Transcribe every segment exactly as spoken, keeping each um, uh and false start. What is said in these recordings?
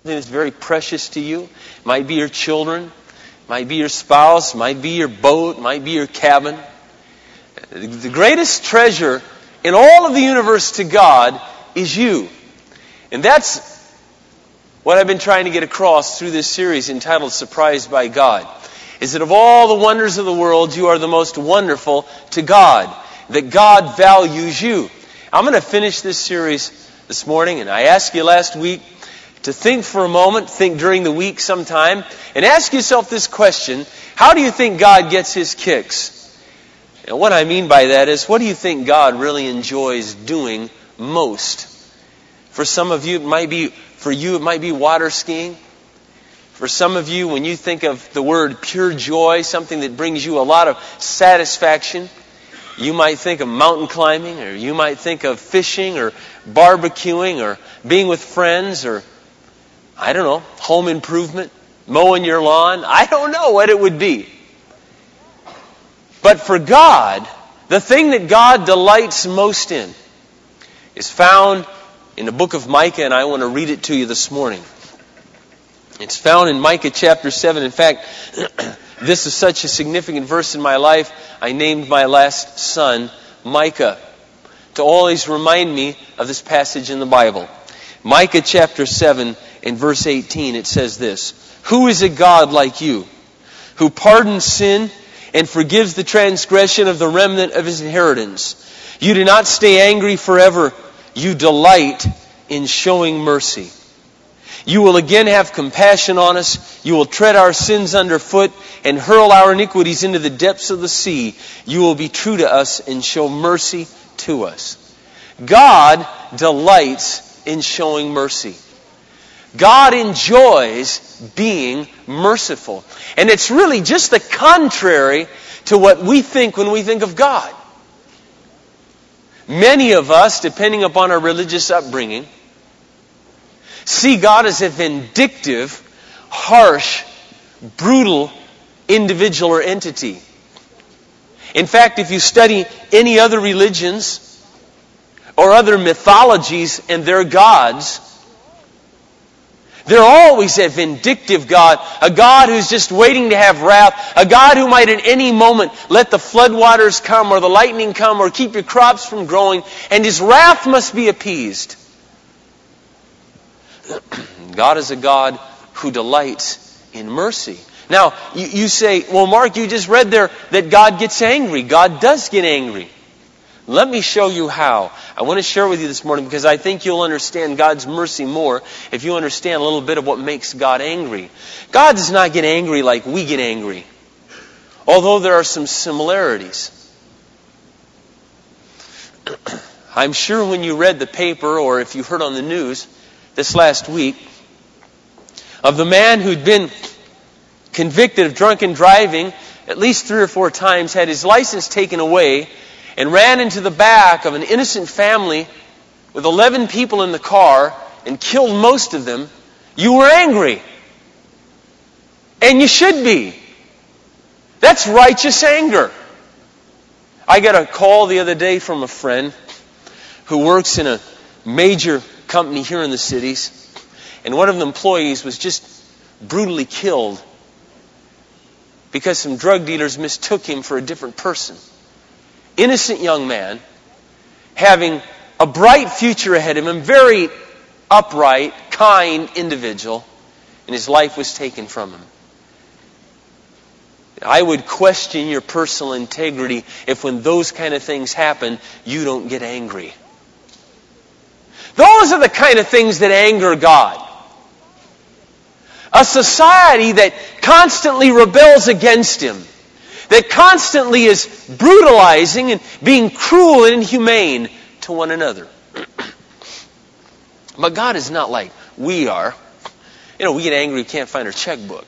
that's very precious to you. It might be your children, might be your spouse, might be your boat, might be your cabin. The greatest treasure in all of the universe to God is you. And that's what I've been trying to get across through this series entitled Surprised by God. Is that of all the wonders of the world, you are the most wonderful to God. That God values you. I'm going to finish this series this morning, and I asked you last week to think for a moment, think during the week sometime, and ask yourself this question: how do you think God gets His kicks? And what I mean by that is, what do you think God really enjoys doing most? For some of you, it might be, for you, it might be water skiing. For some of you, when you think of the word pure joy, something that brings you a lot of satisfaction, you might think of mountain climbing, or you might think of fishing, or barbecuing, or being with friends, or, I don't know, home improvement, mowing your lawn. I don't know what it would be. But for God, the thing that God delights most in is found in the book of Micah, and I want to read it to you this morning. It's found in Micah chapter seven. In fact, this is such a significant verse in my life, I named my last son Micah, to always remind me of this passage in the Bible. Micah chapter seven and verse eighteen, it says this: "Who is a God like you, who pardons sin and forgives the transgression of the remnant of His inheritance? You do not stay angry forever. You delight in showing mercy. You will again have compassion on us. You will tread our sins underfoot and hurl our iniquities into the depths of the sea. You will be true to us and show mercy to us." God delights in showing mercy. God enjoys being merciful. And it's really just the contrary to what we think when we think of God. Many of us, depending upon our religious upbringing, see God as a vindictive, harsh, brutal individual or entity. In fact, if you study any other religions or other mythologies and their gods, they're always a vindictive God, a God who's just waiting to have wrath, a God who might at any moment let the floodwaters come or the lightning come or keep your crops from growing, and His wrath must be appeased. God is a God who delights in mercy. Now, you, you say, well, Mark, you just read there that God gets angry. God does get angry. Let me show you how. I want to share with you this morning because I think you'll understand God's mercy more if you understand a little bit of what makes God angry. God does not get angry like we get angry, although there are some similarities. I'm sure when you read the paper or if you heard on the news this last week of the man who'd been convicted of drunken driving at least three or four times, had his license taken away, and ran into the back of an innocent family with eleven people in the car and killed most of them. You were angry. And you should be. That's righteous anger. I got a call the other day from a friend who works in a major company here in the cities, and one of the employees was just brutally killed because some drug dealers mistook him for a different person. Innocent young man, having a bright future ahead of him, very upright, kind individual, and his life was taken from him. I would question your personal integrity if when those kind of things happen, you don't get angry. Those are the kind of things that anger God. A society that constantly rebels against Him, that constantly is brutalizing and being cruel and inhumane to one another. But God is not like we are. You know, we get angry we can't find our checkbook.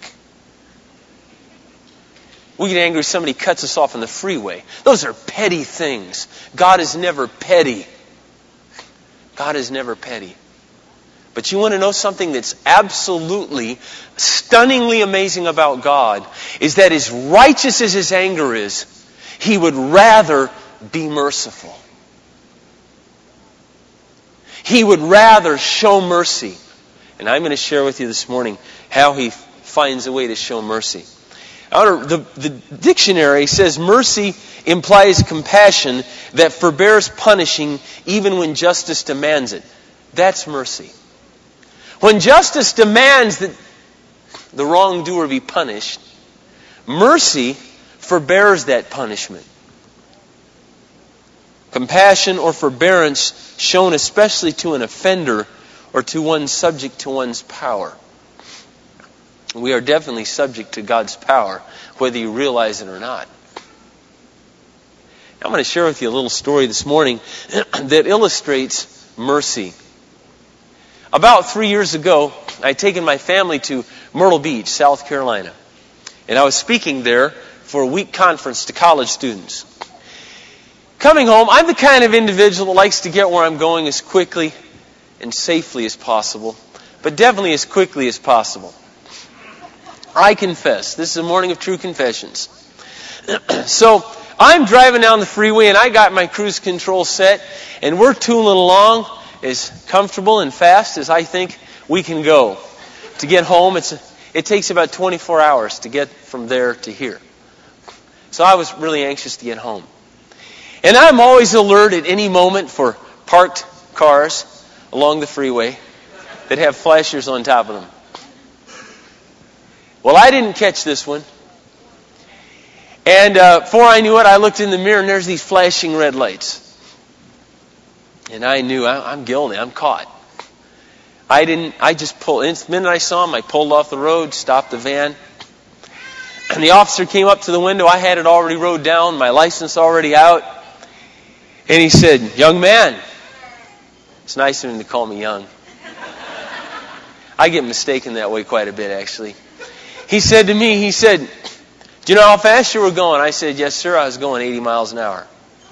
We get angry if somebody cuts us off on the freeway. Those are petty things. God is never petty. God is never petty. But you want to know something that's absolutely, stunningly amazing about God, is that as righteous as His anger is, He would rather be merciful. He would rather show mercy. And I'm going to share with you this morning how he finds a way to show mercy. The, the dictionary says mercy implies compassion that forbears punishing even when justice demands it. That's mercy. When justice demands that the wrongdoer be punished, mercy forbears that punishment. Compassion or forbearance shown especially to an offender or to one subject to one's power. We are definitely subject to God's power, whether you realize it or not. I'm going to share with you a little story this morning that illustrates mercy. About three years ago, I had taken my family to Myrtle Beach, South Carolina. And I was speaking there for a week conference to college students. Coming home, I'm the kind of individual that likes to get where I'm going as quickly and safely as possible, but definitely as quickly as possible. I confess. This is a morning of true confessions. So I'm driving down the freeway and I got my cruise control set and we're tooling along as comfortable and fast as I think we can go. To get home, it's it takes about twenty-four hours to get from there to here. So I was really anxious to get home. And I'm always alert at any moment for parked cars along the freeway that have flashers on top of them. Well, I didn't catch this one. And uh, before I knew it, I looked in the mirror and there's these flashing red lights. And I knew I, I'm guilty. I'm caught. I didn't, I just pulled, the minute I saw him, I pulled off the road, stopped the van. And the officer came up to the window. I had it already rode down, my license already out. And he said, "Young man." It's nice of him to call me young. I get mistaken that way quite a bit, actually. He said to me, he said, "Do you know how fast you were going?" I said, "Yes, sir, I was going eighty miles an hour."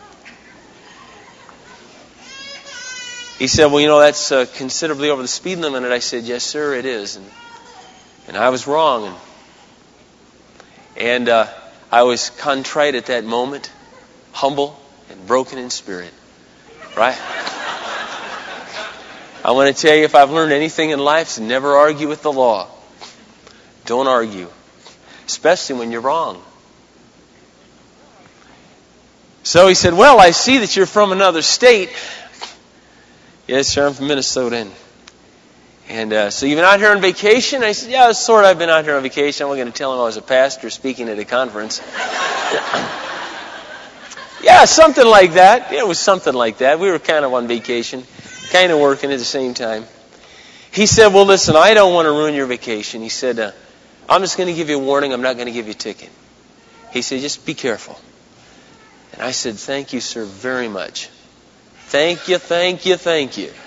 He said, "Well, you know, that's uh, considerably over the speed limit." And I said, "Yes, sir, it is." And, and I was wrong. And, and uh, I was contrite at that moment, humble and broken in spirit. Right? I want to tell you, if I've learned anything in life, it's never argue with the law. Don't argue, especially when you're wrong. So he said, "Well, I see that you're from another state." "Yes, sir, I'm from Minnesota." And, and uh, so you've been out here on vacation? I said, "Yeah, sort of. I've been out here on vacation." I'm going to tell him I was a pastor speaking at a conference. Yeah, something like that. It was something like that. We were kind of on vacation, kind of working at the same time. He said, "Well, listen, I don't want to ruin your vacation." He said, uh, "I'm just going to give you a warning. I'm not going to give you a ticket." He said, "Just be careful." And I said, "Thank you, sir, very much. Thank you, thank you, thank you."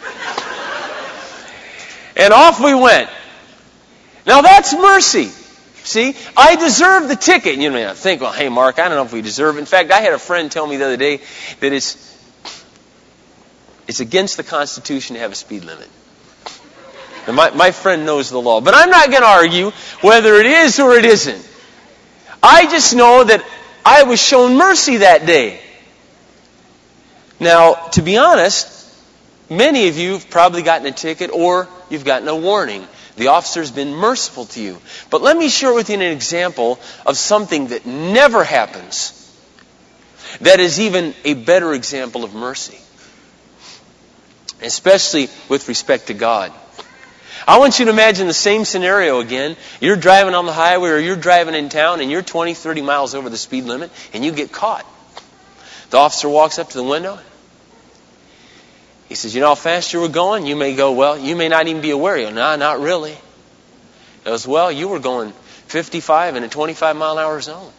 And off we went. Now that's mercy. See, I deserve the ticket. You may not think, "Well, hey, Mark, I don't know if we deserve it." In fact, I had a friend tell me the other day that it's it's against the Constitution to have a speed limit. And my, my friend knows the law. But I'm not going to argue whether it is or it isn't. I just know that I was shown mercy that day. Now, to be honest, many of you have probably gotten a ticket or you've gotten a warning. The officer's been merciful to you. But let me share with you an example of something that never happens that is even a better example of mercy, especially with respect to God. I want you to imagine the same scenario again. You're driving on the highway or you're driving in town and you're twenty, thirty miles over the speed limit and you get caught. The officer walks up to the window. He says, "You know how fast you were going?" You may go, "Well, you may not even be aware." You go, "No, not really." He goes, "Well, you were going fifty-five in a twenty-five mile an hour zone."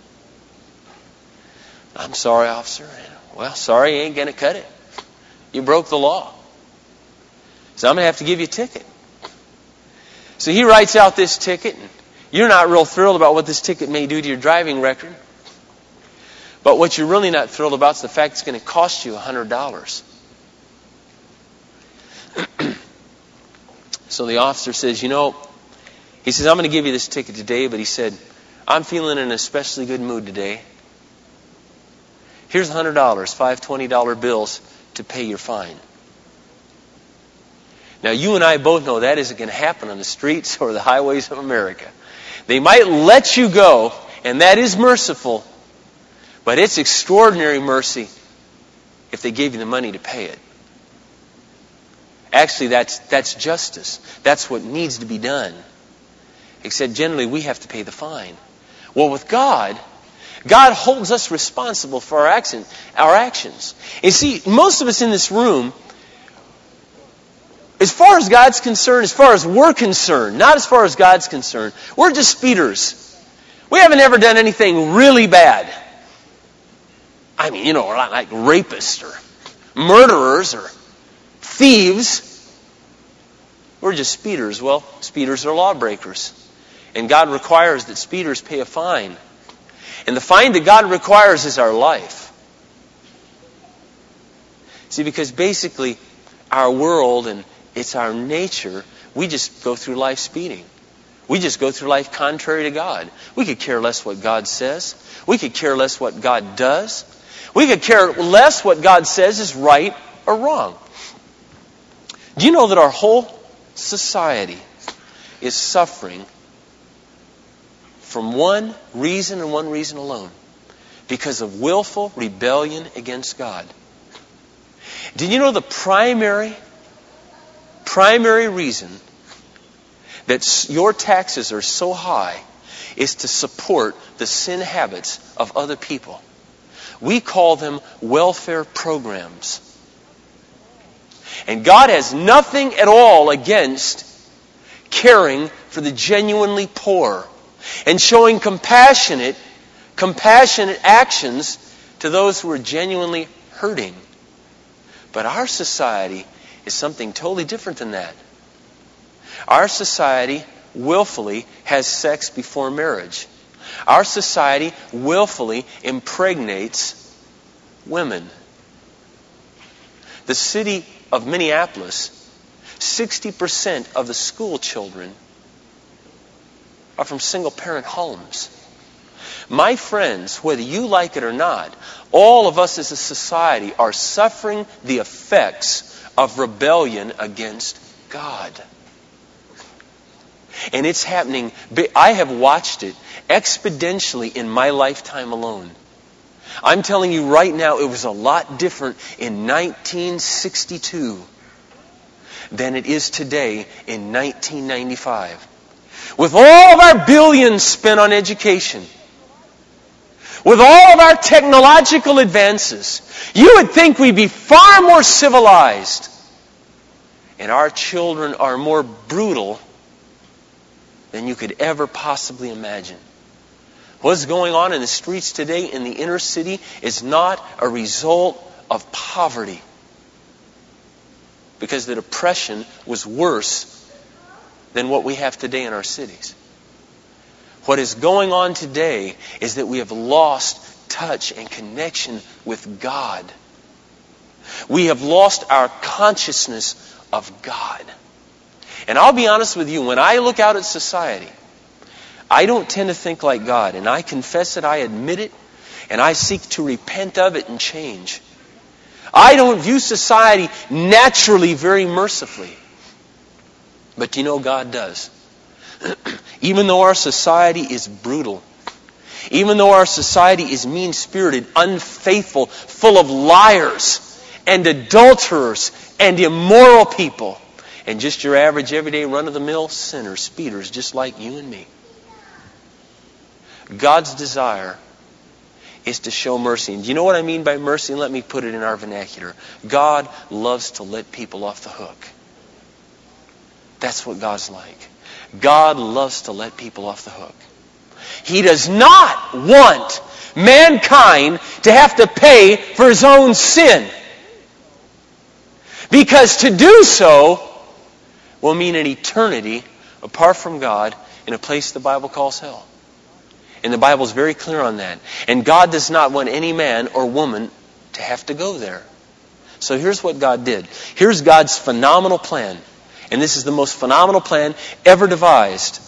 "I'm sorry, officer." "Well, sorry, you ain't going to cut it. You broke the law. So I'm going to have to give you a ticket." So he writes out this ticket, and you're not real thrilled about what this ticket may do to your driving record. But what you're really not thrilled about is the fact it's going to cost you one hundred dollars. So the officer says, "You know," he says, "I'm going to give you this ticket today," but he said, "I'm feeling in an especially good mood today. Here's one hundred dollars, five twenty dollar bills to pay your fine." Now, you and I both know that isn't going to happen on the streets or the highways of America. They might let you go, and that is merciful, but it's extraordinary mercy if they gave you the money to pay it. Actually, that's that's justice. That's what needs to be done. Except generally we have to pay the fine. Well, with God, God holds us responsible for our action, our actions. You see, most of us in this room, as far as God's concerned, as far as we're concerned, not as far as God's concerned, we're just speeders. We haven't ever done anything really bad. I mean, you know, we're not like rapists or murderers or thieves. We're just speeders. Well, speeders are lawbreakers. And God requires that speeders pay a fine. And the fine that God requires is our life. See, because basically our world and it's our nature, we just go through life speeding. We just go through life contrary to God. We could care less what God says. We could care less what God does. We could care less what God says is right or wrong. Do you know that our whole society is suffering from one reason and one reason alone? Because of willful rebellion against God. Did you know the primary, primary reason that your taxes are so high is to support the sin habits of other people? We call them welfare programs. And God has nothing at all against caring for the genuinely poor and showing compassionate, compassionate actions to those who are genuinely hurting. But our society is something totally different than that. Our society willfully has sex before marriage. Our society willfully impregnates women. The city of Minneapolis, sixty percent of the school children are from single-parent homes. My friends, whether you like it or not, all of us as a society are suffering the effects of rebellion against God. And it's happening. I have watched it exponentially in my lifetime alone. I'm telling you right now, it was a lot different in nineteen sixty-two than it is today in nineteen ninety-five. With all of our billions spent on education, with all of our technological advances, you would think we'd be far more civilized. And our children are more brutal than you could ever possibly imagine. What's going on in the streets today in the inner city is not a result of poverty. Because the depression was worse than what we have today in our cities. What is going on today is that we have lost touch and connection with God. We have lost our consciousness of God. And I'll be honest with you, when I look out at society, I don't tend to think like God. And I confess it, I admit it, and I seek to repent of it and change. I don't view society naturally very mercifully. But you know God does. Even though our society is brutal, even though our society is mean-spirited, unfaithful, full of liars and adulterers and immoral people, and just your average, everyday, run-of-the-mill sinners, speeders, just like you and me. God's desire is to show mercy. And do you know what I mean by mercy? And let me put it in our vernacular. God loves to let people off the hook. That's what God's like. God loves to let people off the hook. He does not want mankind to have to pay for his own sin. Because to do so will mean an eternity apart from God in a place the Bible calls hell. And the Bible is very clear on that. And God does not want any man or woman to have to go there. So here's what God did. Here's God's phenomenal plan. And this is the most phenomenal plan ever devised.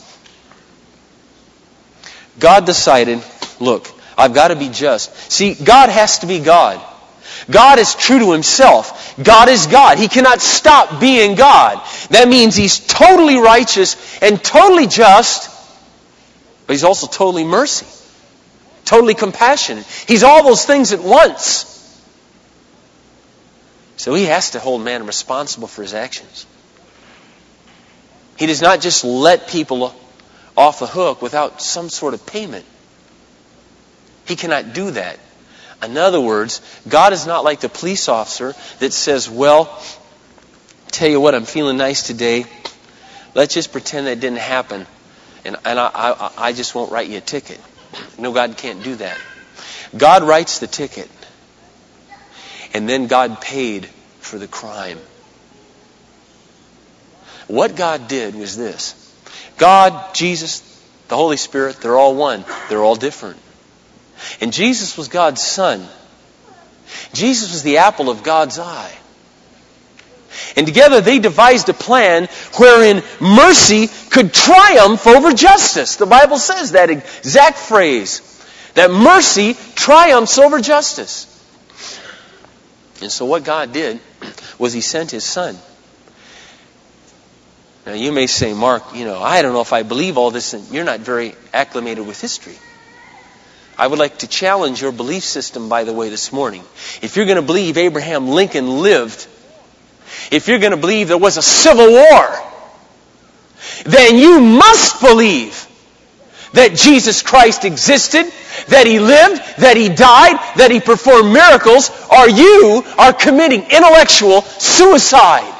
God decided, look, I've got to be just. See, God has to be God. God is true to Himself. God is God. He cannot stop being God. That means He's totally righteous and totally just, but He's also totally mercy, totally compassionate. He's all those things at once. So He has to hold man responsible for his actions. He does not just let people off the hook without some sort of payment. He cannot do that. In other words, God is not like the police officer that says, well, tell you what, I'm feeling nice today. Let's just pretend that didn't happen, and, and I, I, I just won't write you a ticket. No, God can't do that. God writes the ticket, and then God paid for the crime. What God did was this. God, Jesus, the Holy Spirit, they're all one. They're all different. And Jesus was God's Son. Jesus was the apple of God's eye. And together they devised a plan wherein mercy could triumph over justice. The Bible says that exact phrase. That mercy triumphs over justice. And so what God did was He sent His Son. Now you may say, Mark, you know, I don't know if I believe all this, and you're not very acclimated with history. I would like to challenge your belief system, by the way, this morning. If you're going to believe Abraham Lincoln lived, if you're going to believe there was a civil war, then you must believe that Jesus Christ existed, that He lived, that He died, that He performed miracles, or you are committing intellectual suicide.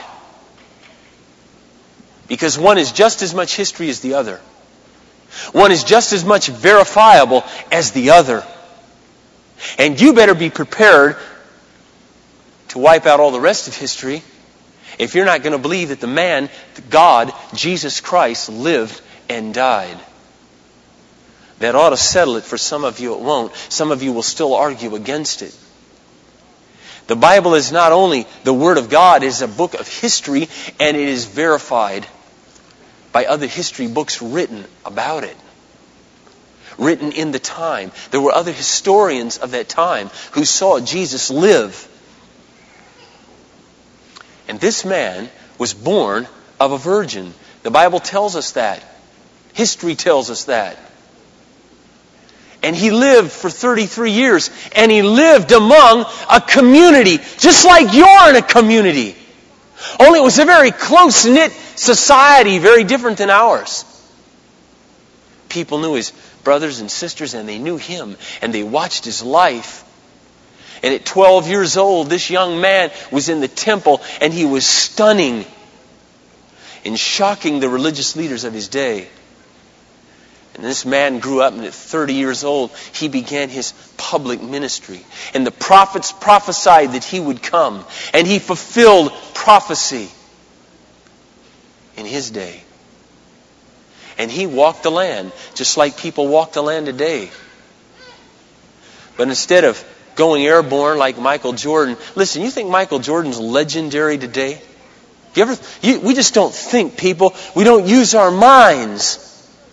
Because one is just as much history as the other. One is just as much verifiable as the other. And you better be prepared to wipe out all the rest of history if you're not going to believe that the man, God, Jesus Christ, lived and died. That ought to settle it. For some of you it won't. Some of you will still argue against it. The Bible is not only the Word of God, it is a book of history, and it is verified by other history books written about it. Written in the time. There were other historians of that time who saw Jesus live. And this man was born of a virgin. The Bible tells us that. History tells us that. And He lived for thirty-three years. And He lived among a community, just like you're in a community. Only it was a very close-knit society, very different than ours. People knew His brothers and sisters, and they knew Him, and they watched His life. And at twelve years old, this young man was in the temple, and he was stunning and shocking the religious leaders of his day. And this man grew up, and at thirty years old, he began his public ministry. And the prophets prophesied that he would come. And he fulfilled prophecy in his day. And he walked the land, just like people walk the land today. But instead of going airborne like Michael Jordan, listen, you think Michael Jordan's legendary today? You ever? You, we just don't think, people. We don't use our minds.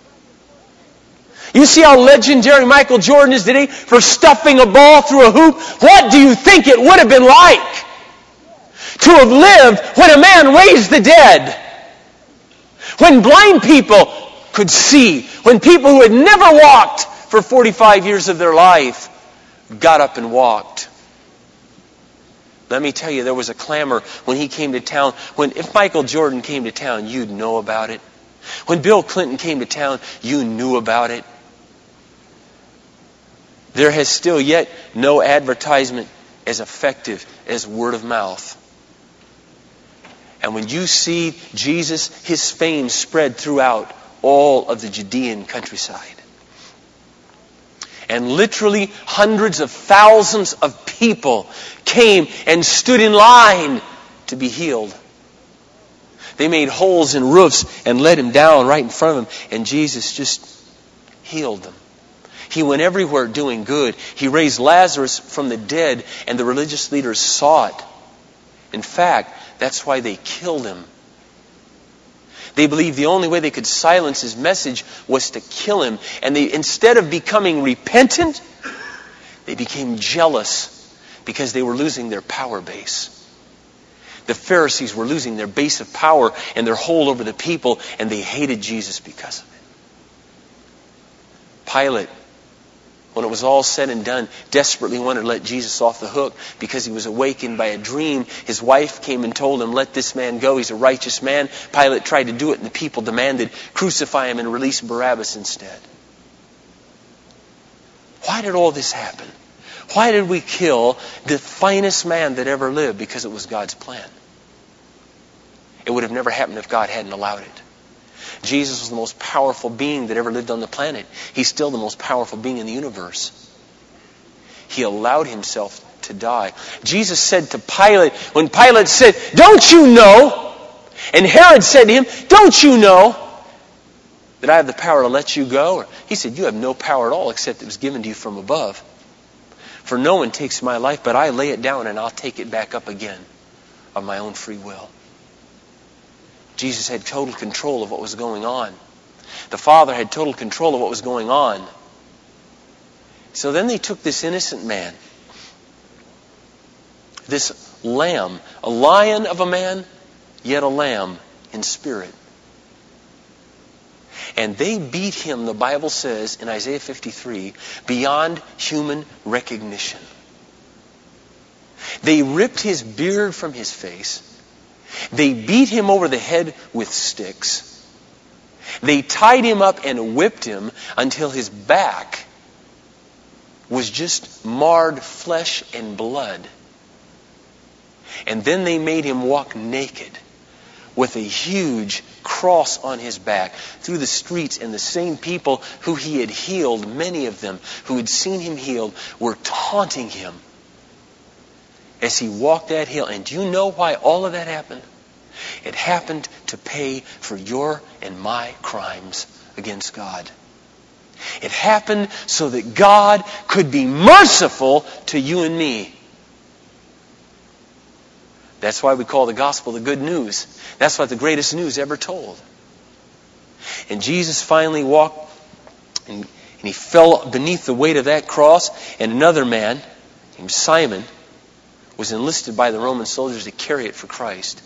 You see how legendary Michael Jordan is today for stuffing a ball through a hoop? What do you think it would have been like to have lived when a man raised the dead? When blind people could see. When people who had never walked for forty-five years of their life got up and walked. Let me tell you, there was a clamor when he came to town. When if Michael Jordan came to town, you'd know about it. When Bill Clinton came to town, you knew about it. There has still yet no advertisement as effective as word of mouth. And when you see Jesus, His fame spread throughout all of the Judean countryside. And literally hundreds of thousands of people came and stood in line to be healed. They made holes in roofs and let Him down right in front of them. And Jesus just healed them. He went everywhere doing good. He raised Lazarus from the dead, and the religious leaders saw it. In fact, that's why they killed Him. They believed the only way they could silence His message was to kill Him. And they, instead of becoming repentant, they became jealous. because they were losing their power base. The Pharisees were losing their base of power and their hold over the people, and they hated Jesus because of it. Pilate, when it was all said and done, desperately wanted to let Jesus off the hook because he was awakened by a dream. His wife came and told him, let this man go. He's a righteous man. Pilate tried to do it, and the people demanded, crucify him and release Barabbas instead. Why did all this happen? Why did we kill the finest man that ever lived? Because it was God's plan. It would have never happened if God hadn't allowed it. Jesus was the most powerful being that ever lived on the planet. He's still the most powerful being in the universe. He allowed himself to die. Jesus said to Pilate, when Pilate said, don't you know? And Herod said to him, don't you know that I have the power to let you go? He said, you have no power at all except it was given to you from above. For no one takes my life, but I lay it down and I'll take it back up again of my own free will. Jesus had total control of what was going on. The Father had total control of what was going on. So then they took this innocent man, this lamb, a lion of a man, yet a lamb in spirit. And they beat him, the Bible says in Isaiah fifty-three, beyond human recognition. They ripped his beard from his face. They beat him over the head with sticks. They tied him up and whipped him until his back was just marred flesh and blood. And then they made him walk naked with a huge cross on his back through the streets, and the same people who he had healed, many of them who had seen him healed, were taunting him as he walked that hill. And do you know why all of that happened? It happened to pay for your and my crimes against God. It happened so that God could be merciful to you and me. That's why we call the gospel the good news. That's what the greatest news ever told. And Jesus finally walked, and, and he fell beneath the weight of that cross, and another man named Simon was enlisted by the Roman soldiers to carry it for Christ.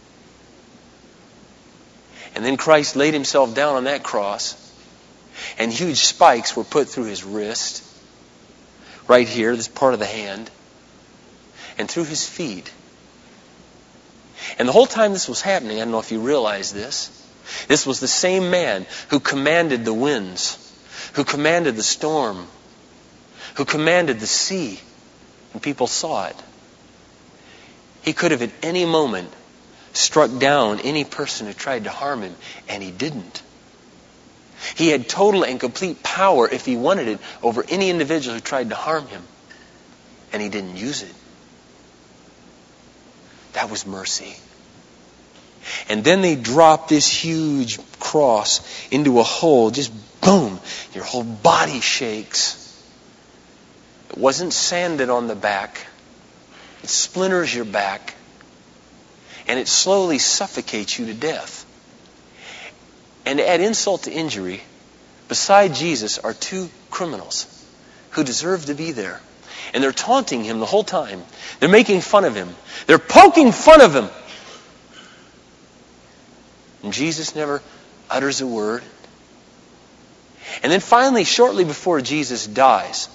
And then Christ laid himself down on that cross, and huge spikes were put through his wrist, right here, this part of the hand, and through his feet. And the whole time this was happening, I don't know if you realize this, this was the same man who commanded the winds, who commanded the storm, who commanded the sea, and people saw it. He could have at any moment struck down any person who tried to harm him, and he didn't. He had total and complete power, if he wanted it, over any individual who tried to harm him, and he didn't use it. That was mercy. And then they dropped this huge cross into a hole. Just boom. Your whole body shakes. It wasn't sanded on the back. It splinters your back. And it slowly suffocates you to death. And to add insult to injury, beside Jesus are two criminals who deserve to be there. And they're taunting him the whole time. They're making fun of him. They're poking fun of him. And Jesus never utters a word. And then finally, shortly before Jesus dies,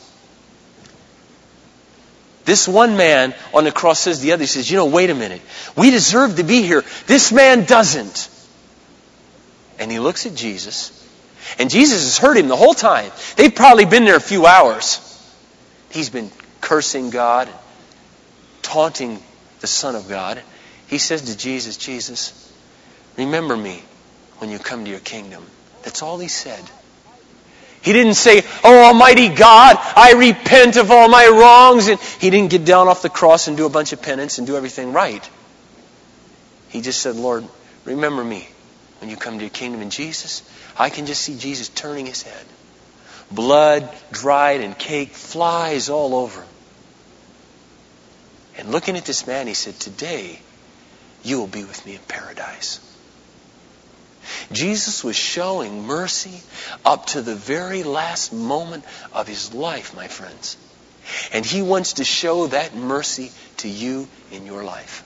this one man on the cross says to the other, he says, you know, wait a minute. We deserve to be here. This man doesn't. And he looks at Jesus. And Jesus has heard him the whole time. They've probably been there a few hours. He's been cursing God, taunting the Son of God. He says to Jesus, Jesus, remember me when you come to your kingdom. That's all he said. He didn't say, oh, Almighty God, I repent of all my wrongs. And he didn't get down off the cross and do a bunch of penance and do everything right. He just said, Lord, remember me when you come to your kingdom. And Jesus, I can just see Jesus turning his head. Blood, dried, and cake, flies all over him. And looking at this man, he said, today you will be with me in paradise. Jesus was showing mercy up to the very last moment of his life, my friends. And He wants to show that mercy to you in your life.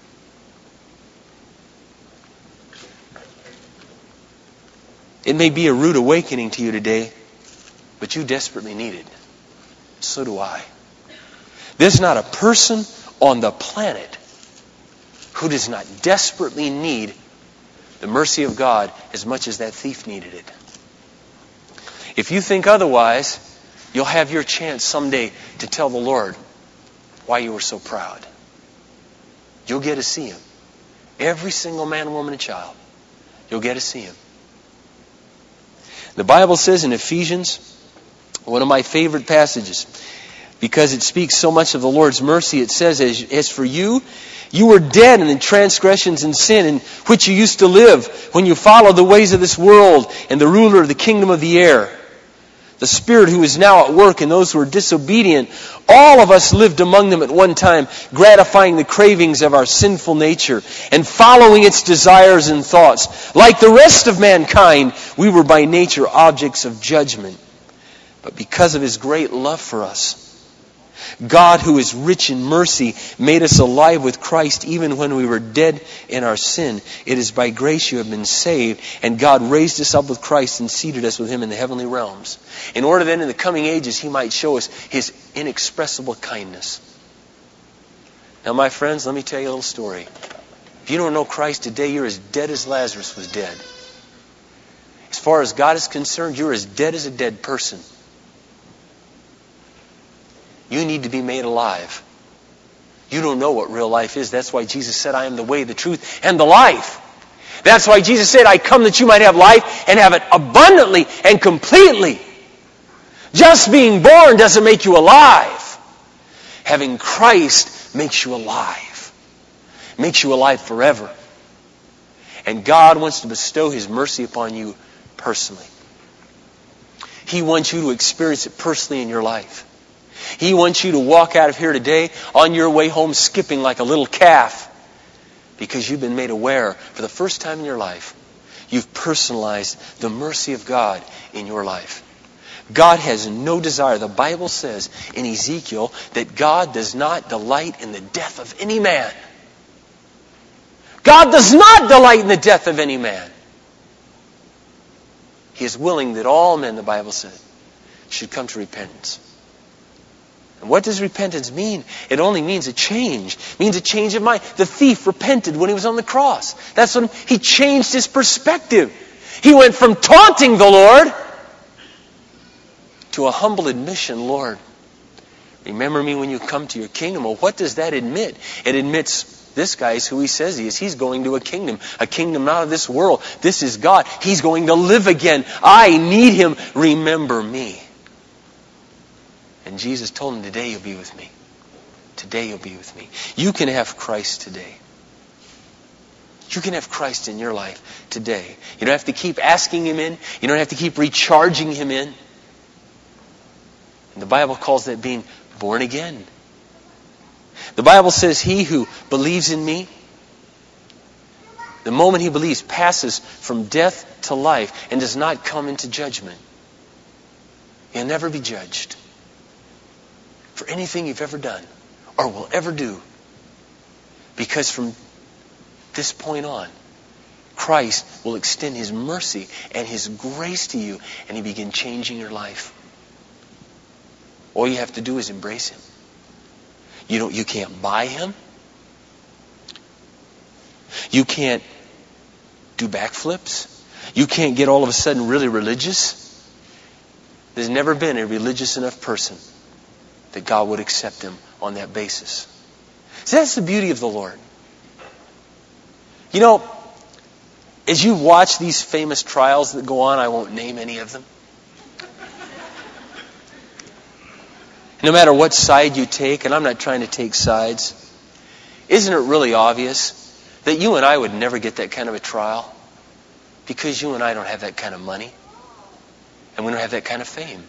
It may be a rude awakening to you today, but you desperately need it. So do I. There's not a person on the planet who does not desperately need the mercy of God as much as that thief needed it. If you think otherwise, you'll have your chance someday to tell the Lord why you were so proud. You'll get to see Him. Every single man, woman, and child. You'll get to see Him. The Bible says in Ephesians, one of my favorite passages, because it speaks so much of the Lord's mercy, it says, as, as for you, you were dead in the transgressions and sin in which you used to live when you followed the ways of this world and the ruler of the kingdom of the air, the spirit who is now at work in those who are disobedient. All of us lived among them at one time, gratifying the cravings of our sinful nature and following its desires and thoughts. Like the rest of mankind, we were by nature objects of judgment. But because of His great love for us, God, who is rich in mercy, made us alive with Christ even when we were dead in our sin. It is by grace you have been saved, and God raised us up with Christ and seated us with Him in the heavenly realms, in order that in the coming ages He might show us His inexpressible kindness. Now, my friends, let me tell you a little story. If you don't know Christ today, you're as dead as Lazarus was dead. As far as God is concerned, you're as dead as a dead person. You need to be made alive. You don't know what real life is. That's why Jesus said, I am the way, the truth, and the life. That's why Jesus said, I come that you might have life and have it abundantly and completely. Just being born doesn't make you alive. Having Christ makes you alive. Makes you alive forever. And God wants to bestow His mercy upon you personally. He wants you to experience it personally in your life. He wants you to walk out of here today on your way home skipping like a little calf, because you've been made aware for the first time in your life. You've personalized the mercy of God in your life. God has no desire. The Bible says in Ezekiel that God does not delight in the death of any man. God does not delight in the death of any man. He is willing that all men, the Bible said, should come to repentance. And what does repentance mean? It only means a change. It means a change of mind. The thief repented when he was on the cross. That's when he changed his perspective. He went from taunting the Lord to a humble admission, Lord, remember me when you come to your kingdom. Well, what does that admit? It admits this guy is who he says he is. He's going to a kingdom, a kingdom not of this world. This is God. He's going to live again. I need Him. Remember me. And Jesus told him, today you'll be with me. Today you'll be with me. You can have Christ today. You can have Christ in your life today. You don't have to keep asking Him in. You don't have to keep recharging Him in. And the Bible calls that being born again. The Bible says he who believes in me, the moment he believes, passes from death to life and does not come into judgment. He'll never be judged for anything you've ever done or will ever do. Because from this point on, Christ will extend His mercy and His grace to you, and He begin changing your life. All you have to do is embrace Him. You don't, you can't buy Him. You can't do backflips. You can't get all of a sudden really religious. There's never been a religious enough person that God would accept him on that basis. See, that's the beauty of the Lord. You know, as you watch these famous trials that go on, I won't name any of them. No matter what side you take, and I'm not trying to take sides, isn't it really obvious that you and I would never get that kind of a trial? Because you and I don't have that kind of money. And we don't have that kind of fame.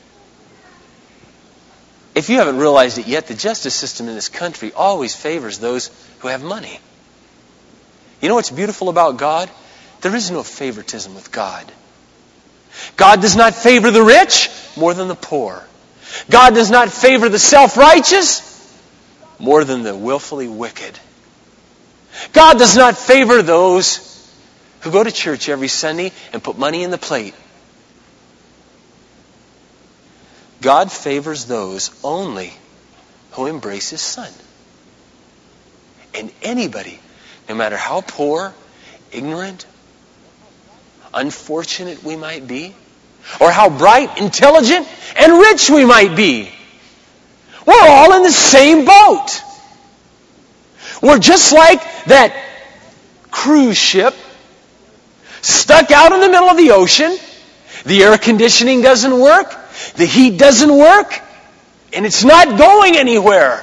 If you haven't realized it yet, the justice system in this country always favors those who have money. You know what's beautiful about God? There is no favoritism with God. God does not favor the rich more than the poor. God does not favor the self-righteous more than the willfully wicked. God does not favor those who go to church every Sunday and put money in the plate. God favors those only who embrace His Son. And anybody, no matter how poor, ignorant, unfortunate we might be, or how bright, intelligent, and rich we might be, we're all in the same boat. We're just like that cruise ship stuck out in the middle of the ocean. The air conditioning doesn't work. The heat doesn't work. And it's not going anywhere.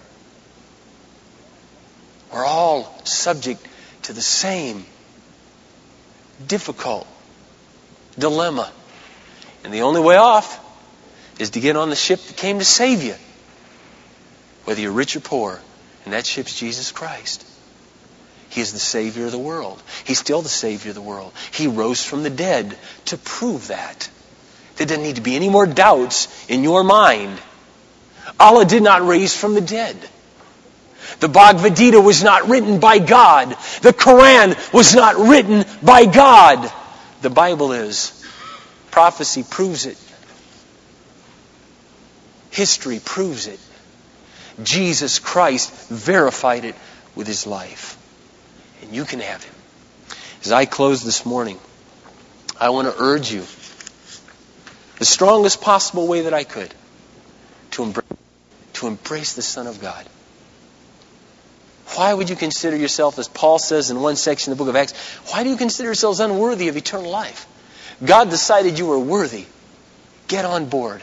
We're all subject to the same difficult dilemma. And the only way off is to get on the ship that came to save you. Whether you're rich or poor. And that ship's Jesus Christ. He is the Savior of the world. He's still the Savior of the world. He rose from the dead to prove that. There doesn't need to be any more doubts in your mind. Allah did not raise from the dead. The Bhagavad Gita was not written by God. The Quran was not written by God. The Bible is. Prophecy proves it. History proves it. Jesus Christ verified it with His life. And you can have Him. As I close this morning, I want to urge you, the strongest possible way that I could, to embrace, to embrace the Son of God. Why would you consider yourself, as Paul says in one section of the book of Acts, why do you consider yourselves unworthy of eternal life? God decided you were worthy. Get on board.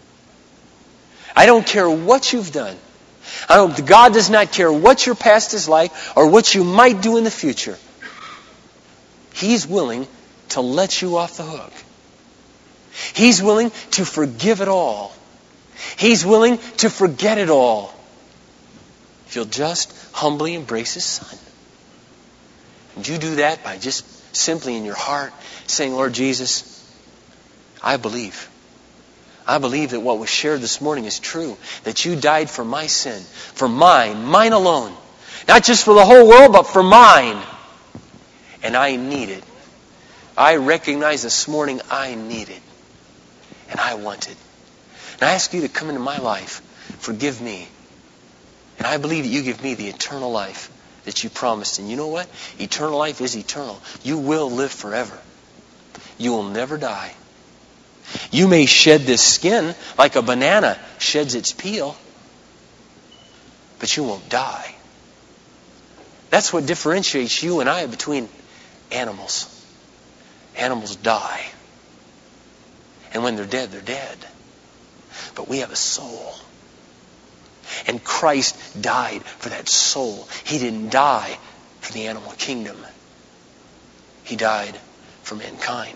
I don't care what you've done. I don't, God does not care what your past is like or what you might do in the future. He's willing to let you off the hook. He's willing to forgive it all. He's willing to forget it all. If you'll just humbly embrace His Son. And you do that by just simply in your heart saying, Lord Jesus, I believe. I believe that what was shared this morning is true. That you died for my sin. For mine. Mine alone. Not just for the whole world, but for mine. And I need it. I recognize this morning I need it. And I want it. And I ask you to come into my life. Forgive me. And I believe that you give me the eternal life that you promised. And you know what? Eternal life is eternal. You will live forever. You will never die. You may shed this skin like a banana sheds its peel, but you won't die. That's what differentiates you and I between animals. Animals die. And when they're dead, they're dead. But we have a soul. And Christ died for that soul. He didn't die for the animal kingdom. He died for mankind.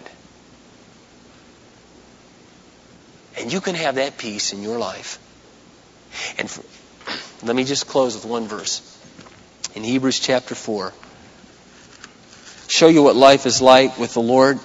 And you can have that peace in your life. And for, let me just close with one verse. In Hebrews chapter four. Show you what life is like with the Lord.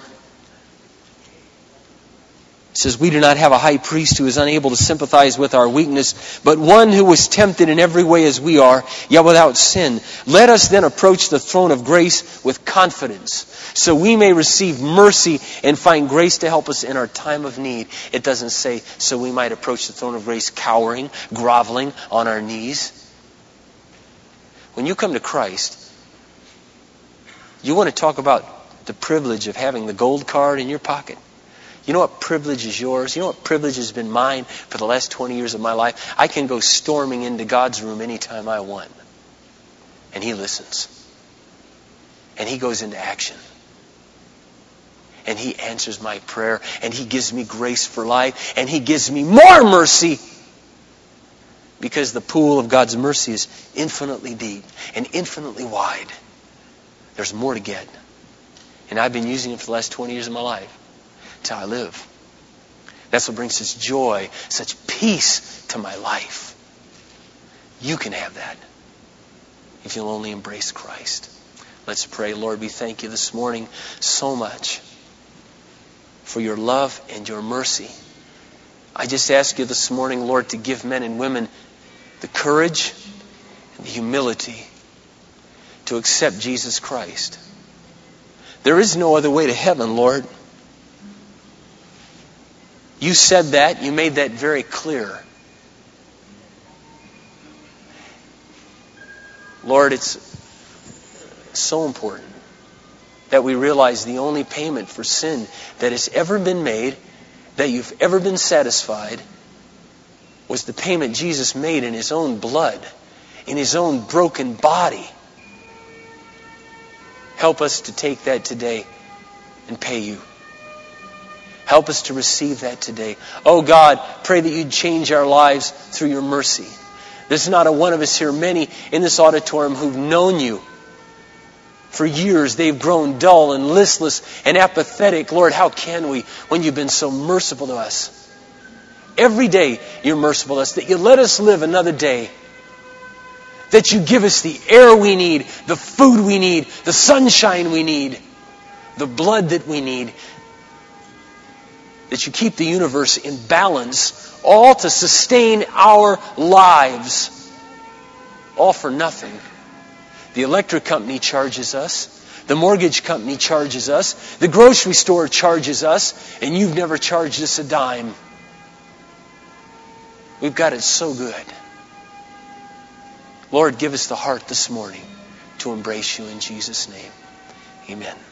It says, we do not have a high priest who is unable to sympathize with our weakness, but one who was tempted in every way as we are, yet without sin. Let us then approach the throne of grace with confidence, so we may receive mercy and find grace to help us in our time of need. It doesn't say, so we might approach the throne of grace cowering, groveling on our knees. When you come to Christ, you want to talk about the privilege of having the gold card in your pocket. You know what privilege is yours? You know what privilege has been mine for the last twenty years of my life? I can go storming into God's room anytime I want. And He listens. And He goes into action. And He answers my prayer. And He gives me grace for life. And He gives me more mercy. Because the pool of God's mercy is infinitely deep and infinitely wide. There's more to get. And I've been using it for the last twenty years of my life. That's how I live. That's what brings such joy, such peace to my life. You can have that if you'll only embrace Christ. Let's pray. Lord, we thank you this morning so much for your love and your mercy. I just ask you this morning, Lord, to give men and women the courage and the humility to accept Jesus Christ. There is no other way to heaven, Lord. You said that. You made that very clear. Lord, it's so important that we realize the only payment for sin that has ever been made, that you've ever been satisfied, was the payment Jesus made in His own blood, in His own broken body. Help us to take that today and pay You. Help us to receive that today. Oh God, pray that You'd change our lives through Your mercy. There's not a one of us here, many in this auditorium who've known You. For years they've grown dull and listless and apathetic. Lord, how can we when You've been so merciful to us? Every day You're merciful to us, that You let us live another day. That You give us the air we need, the food we need, the sunshine we need, the blood that we need. That You keep the universe in balance, all to sustain our lives. All for nothing. The electric company charges us. The mortgage company charges us. The grocery store charges us. And You've never charged us a dime. We've got it so good. Lord, give us the heart this morning to embrace You in Jesus' name. Amen.